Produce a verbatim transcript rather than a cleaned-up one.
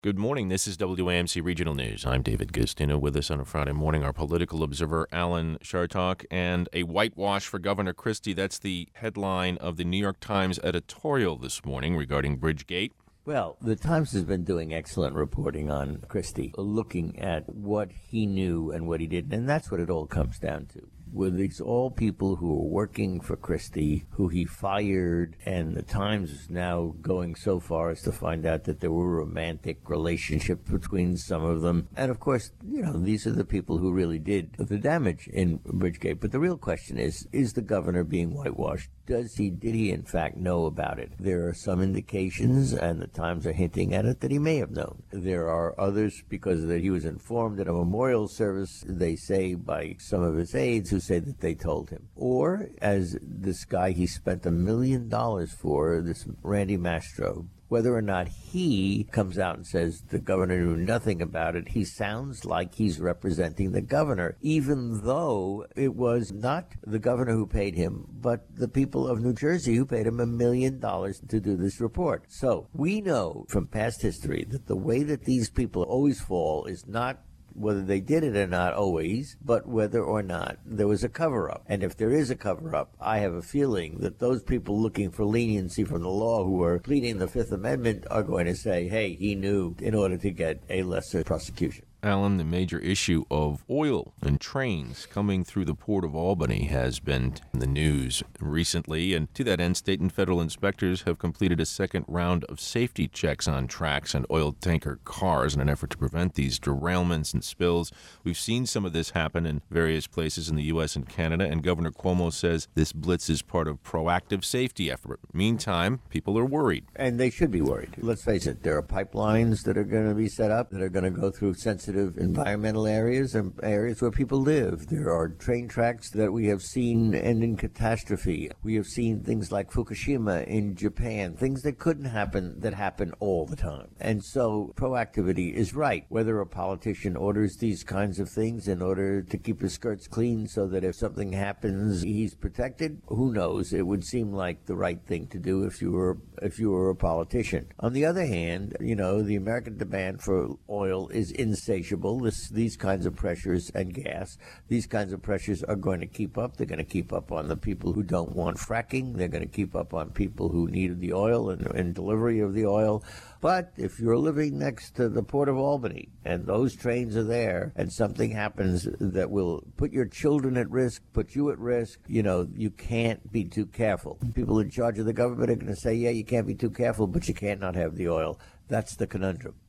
Good morning. This is W A M C Regional News. I'm David Gustino. With us on a Friday morning, our political observer, Alan Chartock, and a whitewash for Governor Christie. That's the headline of the New York Times editorial this morning regarding Bridgegate. Well, the Times has been doing excellent reporting on Christie, looking at what he knew and what he didn't, and that's what it all comes down to. Were these all people who were working for Christie, who he fired, and the Times is now going so far as to find out that there were romantic relationships between some of them. And of course, you know, these are the people who really did the damage in Bridgegate. But the real question is, is the governor being whitewashed? Does he, did he in fact know about it? There are some indications, and the Times are hinting at it, that he may have known. There are others, because that he was informed at a memorial service, they say, by some of his aides, who say that they told him. Or, as this guy he spent a million dollars for, this Randy Mastro, whether or not he comes out and says the governor knew nothing about it, he sounds like he's representing the governor, even though it was not the governor who paid him, but the people of New Jersey who paid him a million dollars to do this report. So we know from past history that the way that these people always fall is not whether they did it or not always, but whether or not there was a cover-up. And if there is a cover-up, I have a feeling that those people looking for leniency from the law who are pleading the Fifth Amendment are going to say, hey, he knew, in order to get a lesser prosecution. Alan, the major issue of oil and trains coming through the Port of Albany has been in the news recently, and to that end, state and federal inspectors have completed a second round of safety checks on tracks and oil tanker cars in an effort to prevent these derailments and spills. We've seen some of this happen in various places in the U S and Canada, and Governor Cuomo says this blitz is part of proactive safety effort. Meantime, people are worried. And they should be worried. Let's face it, there are pipelines that are going to be set up that are going to go through sensitive environmental areas and areas where people live. There are train tracks that we have seen end in catastrophe. We have seen things like Fukushima in Japan, things that couldn't happen that happen all the time. And so proactivity is right. Whether a politician orders these kinds of things in order to keep his skirts clean so that if something happens, he's protected, who knows? It would seem like the right thing to do if you were if you were a politician. On the other hand, you know, the American demand for oil is insatiable. This, these kinds of pressures and gas, these kinds of pressures are going to keep up. They're going to keep up on the people who don't want fracking. They're going to keep up on people who need the oil and, and delivery of the oil. But if you're living next to the Port of Albany and those trains are there and something happens that will put your children at risk, put you at risk, you know, you can't be too careful. People in charge of the government are going to say, yeah, you can't be too careful, but you can't not have the oil. That's the conundrum.